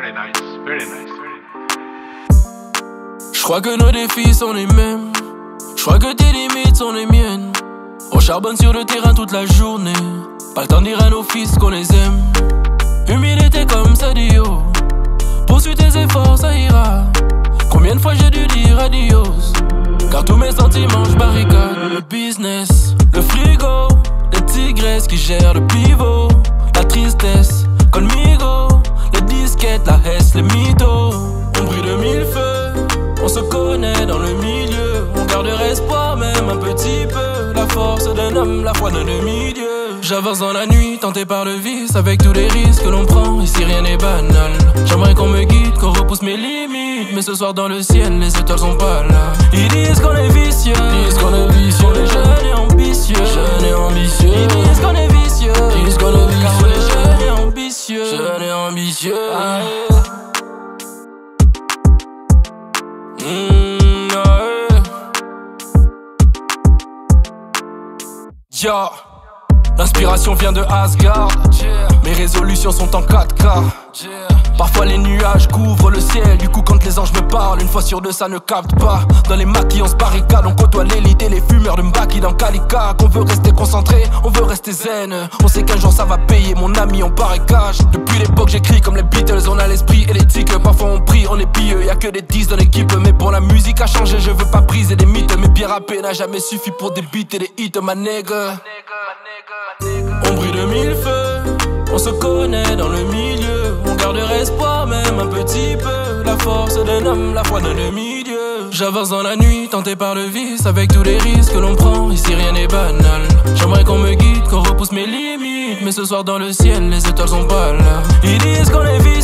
Very nice, very nice. J'crois que nos défis sont les mêmes. J'crois que tes limites sont les miennes. On charbonne sur le terrain toute la journée. Pas le temps de dire à nos fils qu'on les aime. Humilité comme ça dit oh. Poursuis tes efforts, ça ira. Combien de fois j'ai dû dire adios? Car tous mes sentiments j'barricade. Le business, le frigo, les tigresses qui gèrent le pivot. La tristesse, Colmigo, les disquettes, la hesse, les mythos. On brille de mille feux, on se connaît dans le milieu. On garde espoir même un petit peu. La force d'un homme, la foi d'un demi-dieu. J'avance dans la nuit, tenté par le vice. Avec tous les risques que l'on prend, ici rien n'est banal. J'aimerais qu'on me guide, qu'on repousse mes limites. Mais ce soir dans le ciel, les étoiles sont pas là. Ils disent qu'on est vicieux, disent qu'on est vicieux. On est jeunes et ambitieux, jeunes et ambitieux. Ils disent qu'on est vicieux, disent qu'on est vicieux. Car on est jeunes et ambitieux, jeunes et ambitieux. Yo, l'inspiration vient de Asgard. Mes résolutions sont en 4K. Parfois les nuages couvrent le ciel. Du coup quand les anges me parlent, une fois sur deux ça ne capte pas. Dans les maquis on se barricade, on côtoie l'élite et les fumeurs de Mbaki dans Kalika. Qu'on veut rester concentré, on veut rester zen. On sait qu'un jour ça va payer, mon ami on paraît cash. Depuis l'époque j'écris comme les Beatles, on a l'esprit et l'éthique. Parfois on prie, on est pieux, y'a que des 10 dans l'équipe. Mais bon la musique a changé, je veux pas briser des mythes. Mais bien rapper n'a jamais suffi pour des beats et des hits, ma nègre. On brille de mille feux, on se connaît dans le milieu. On garde espoir même un petit peu. La force d'un homme, la foi d'un demi-dieu. J'avance dans la nuit, tenté par le vice. Avec tous les risques que l'on prend, ici rien n'est banal. J'aimerais qu'on me guide, qu'on repousse mes limites. Mais ce soir dans le ciel, les étoiles sont pas là. Ils disent qu'on est vicieux,